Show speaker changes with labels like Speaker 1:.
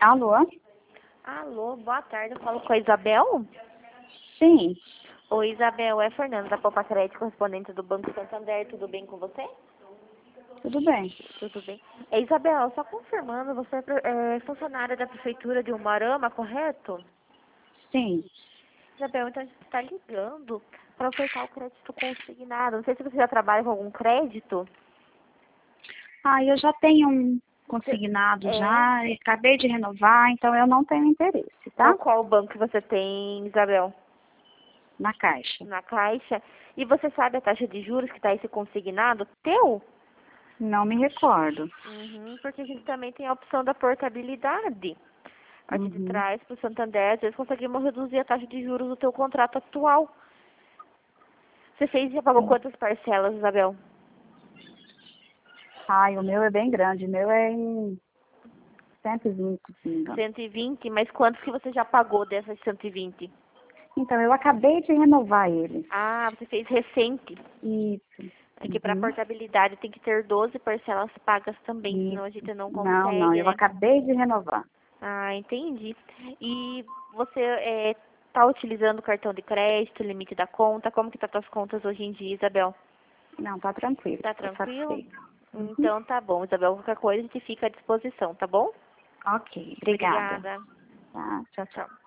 Speaker 1: Alô?
Speaker 2: Alô, boa tarde. Eu falo com a Isabel?
Speaker 1: Sim,
Speaker 2: Oi, Isabel. É Fernanda da Poupa Crédito, correspondente do Banco Santander. Tudo bem com você?
Speaker 1: tudo bem.
Speaker 2: Tudo bem. Isabel, só confirmando, você é funcionária da Prefeitura de Umuarama, correto?
Speaker 1: Sim.
Speaker 2: Isabel, então a gente está ligando para ofertar o crédito consignado. Não sei se você já trabalha com algum crédito.
Speaker 1: Eu já tenho um consignado
Speaker 2: É.
Speaker 1: já, e acabei de renovar, então eu não tenho interesse, tá?
Speaker 2: Qual banco você tem, Isabel?
Speaker 1: Na Caixa.
Speaker 2: Na Caixa. E você sabe a taxa de juros que está esse consignado teu?
Speaker 1: Não me recordo.
Speaker 2: Porque a gente também tem a opção da portabilidade. A gente
Speaker 1: Uhum.
Speaker 2: traz para o Santander, às vezes conseguimos reduzir a taxa de juros do teu contrato atual. Você fez e já pagou quantas parcelas, Isabel?
Speaker 1: O meu é bem grande, o meu é em 120, se não me engano.
Speaker 2: 120, mas quantos que você já pagou dessas 120?
Speaker 1: Então, eu acabei de renovar ele.
Speaker 2: Ah, você fez recente.
Speaker 1: Isso.
Speaker 2: Aqui para
Speaker 1: Uhum.
Speaker 2: portabilidade tem que ter 12 parcelas pagas também, senão a
Speaker 1: Isso.
Speaker 2: gente não
Speaker 1: Não,
Speaker 2: consegue,
Speaker 1: eu
Speaker 2: né?
Speaker 1: acabei de renovar.
Speaker 2: Ah, entendi. E você está utilizando o cartão de crédito, limite da conta? Como que tá suas contas hoje em dia, Isabel?
Speaker 1: Não, tá tranquilo,
Speaker 2: Tá
Speaker 1: tô
Speaker 2: tranquilo?
Speaker 1: satisfeita. Uhum.
Speaker 2: Então tá bom, Isabel. Qualquer coisa a gente fica à disposição, tá bom?
Speaker 1: Ok, obrigada.
Speaker 2: Obrigada.
Speaker 1: Tá, tchau, tchau.
Speaker 2: Tchau.